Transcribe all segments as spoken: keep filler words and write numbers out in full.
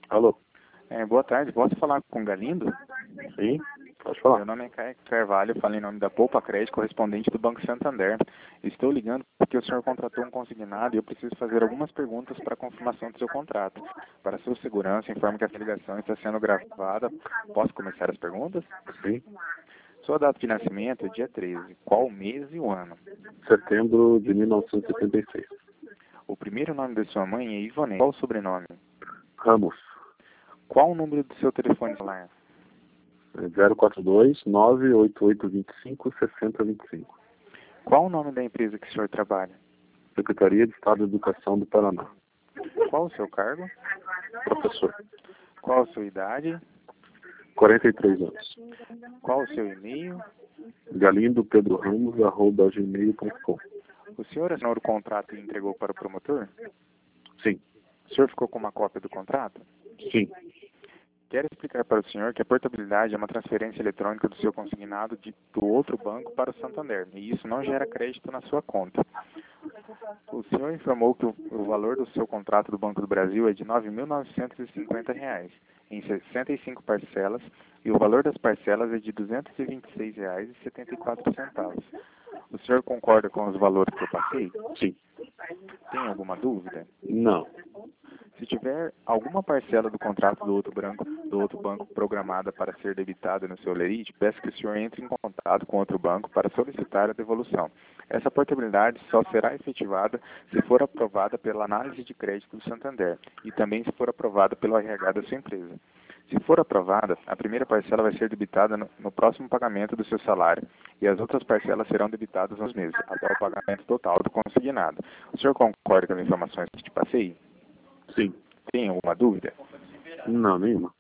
Alô? É, boa tarde, posso falar com o Galindo? Sim, pode falar. Meu nome é Caio Carvalho, falo em nome da Poupa Crédito, correspondente do Banco Santander. Estou ligando porque o senhor contratou um consignado e eu preciso fazer algumas perguntas para confirmação do seu contrato. Para sua segurança, informe que essa ligação está sendo gravada. Posso começar as perguntas? Sim. Sua data de nascimento é dia treze. Qual o mês e o ano? Setembro de mil novecentos e setenta e seis. O primeiro nome da sua mãe é Ivone. Qual o sobrenome? Ramos. Qual o número do seu telefone celular? zero quatro dois, nove oito oito dois cinco, seis zero dois cinco. Qual o nome da empresa que o senhor trabalha? Secretaria de Estado de Educação do Paraná. Qual o seu cargo? Professor. Qual a sua idade? quarenta e três anos. Qual o seu e-mail? Galindo Pedro Ramos, arroba gmail ponto com. O senhor assinou o contrato e entregou para o promotor? Sim. O senhor ficou com uma cópia do contrato? Sim. Quero explicar para o senhor que a portabilidade é uma transferência eletrônica do seu consignado de, do outro banco para o Santander, e isso não gera crédito na sua conta. O senhor informou que o, o valor do seu contrato do Banco do Brasil é de nove mil novecentos e cinquenta reais, em sessenta e cinco parcelas, e o valor das parcelas é de duzentos e vinte e seis reais e setenta e quatro centavos. O senhor concorda com os valores que eu passei? Sim. Tem alguma dúvida? Não. Se tiver alguma parcela do contrato do outro, branco, do outro banco programada para ser debitada no seu lerite, peço que o senhor entre em contato com outro banco para solicitar a devolução. Essa portabilidade só será efetivada se for aprovada pela análise de crédito do Santander e também se for aprovada pelo R H da sua empresa. Se for aprovada, a primeira parcela vai ser debitada no, no próximo pagamento do seu salário e as outras parcelas serão debitadas nos meses, até o pagamento total do consignado. O senhor concorda com as informações que te passei? Sim. Tem alguma dúvida? Não, nenhuma.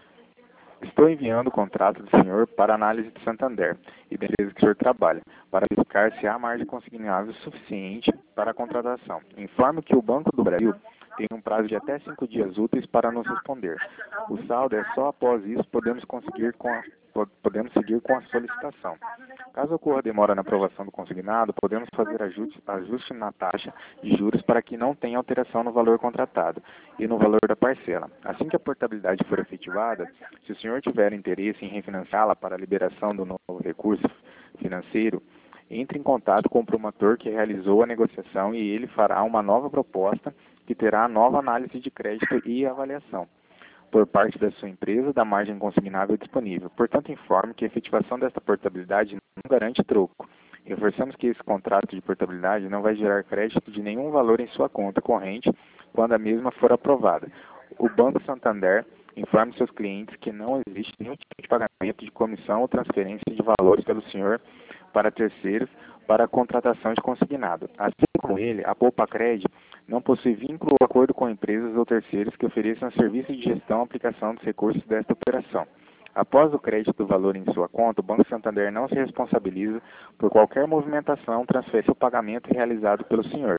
Estou enviando o contrato do senhor para análise do Santander e da empresa que o senhor trabalha, para verificar se há margem consignável suficiente para a contratação. Informo que o Banco do Brasil tem um prazo de até cinco dias úteis para nos responder. O saldo é só após isso podemos conseguir com a, podemos seguir com a solicitação. Caso ocorra demora na aprovação do consignado, podemos fazer ajuste, ajuste na taxa de juros para que não tenha alteração no valor contratado e no valor da parcela. Assim que a portabilidade for efetivada, se o senhor tiver interesse em refinanciá-la para a liberação do novo recurso financeiro, entre em contato com o promotor que realizou a negociação e ele fará uma nova proposta que terá nova análise de crédito e avaliação por parte da sua empresa da margem consignável disponível. Portanto, informo que a efetivação desta portabilidade não garante troco. Reforçamos que esse contrato de portabilidade não vai gerar crédito de nenhum valor em sua conta corrente quando a mesma for aprovada. O Banco Santander informa seus clientes que não existe nenhum tipo de pagamento de comissão ou transferência de valores pelo senhor para terceiros para a contratação de consignado. Assim como ele, a Poupa Crédito não possui vínculo ou acordo com empresas ou terceiros que ofereçam serviço de gestão e aplicação dos recursos desta operação. Após o crédito do valor em sua conta, o Banco Santander não se responsabiliza por qualquer movimentação, transferência ou pagamento realizado pelo senhor.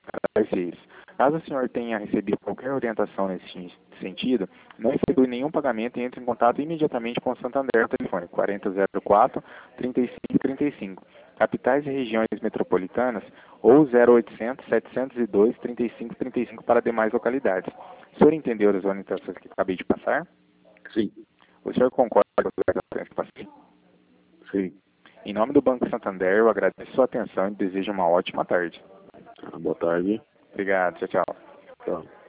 Caso o senhor tenha recebido qualquer orientação nesse sentido, não efetue nenhum pagamento e entre em contato imediatamente com o Santander no telefone quarenta zero quatro, trinta e cinco trinta e cinco, capitais e regiões metropolitanas, ou zero oitocentos, setecentos e dois, trinta e cinco trinta e cinco para demais localidades. O senhor entendeu as orientações que acabei de passar? Sim. O senhor concorda com as orientações que passei? Sim. Em nome do Banco Santander, eu agradeço sua atenção e desejo uma ótima tarde. Boa tarde. Obrigado, tchau, tchau. Tchau.